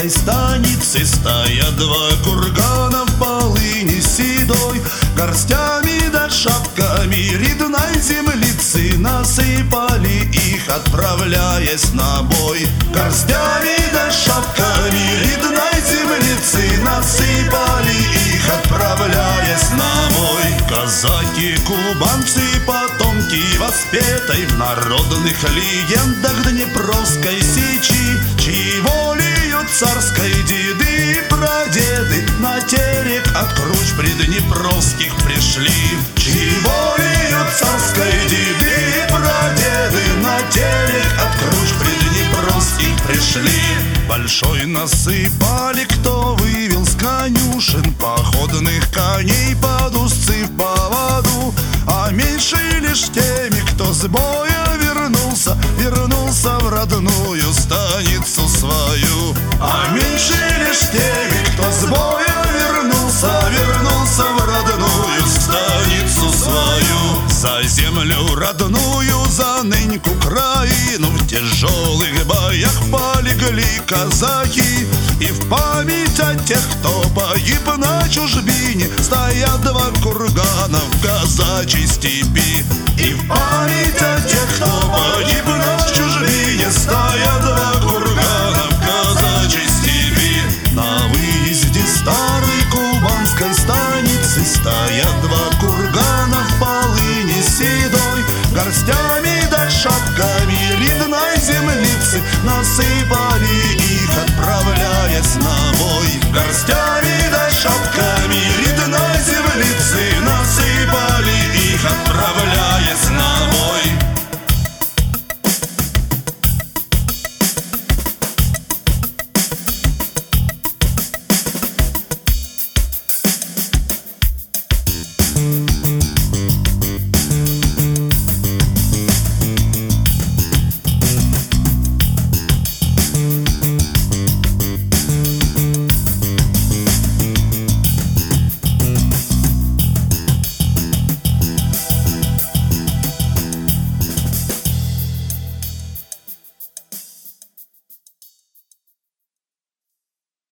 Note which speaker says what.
Speaker 1: кубанской станице стоят два кургана в полыни седой. Горстями да шапками рядной землицы насыпали их, отправляясь на бой. Горстями да шапками рядной землицы насыпали их, отправляясь на бой. Казаки, кубанцы, потомки воспетой в народных легендах Днепровской сечи, чьи волею царской деды и прадеды на терек от круч приднепровских пришли. Чьи волею царской деды и прадеды на терек от круч приднепровских пришли. Большой насыпали, кто вывел с конюшен походных коней под узцы в поводу, а меньше лишь теми, кто с боя вернулся в родную станицу свою. А меньше лишь теми, кто с боя вернулся в родную станицу свою. За землю родную, за ныньку краину в тяжелых боях полегли казаки. И в память о тех, кто погиб на чужбине, стоят два кургана в казачьей степи. И в память о тех, кто погиб на чужбине, стоят два кургана в казачьей степи. На выезде старой кубанской станицы стоят два кургана в полыни седой. Горстями да шапками рядной землицы насыпали их, отправляясь на бой. Горстями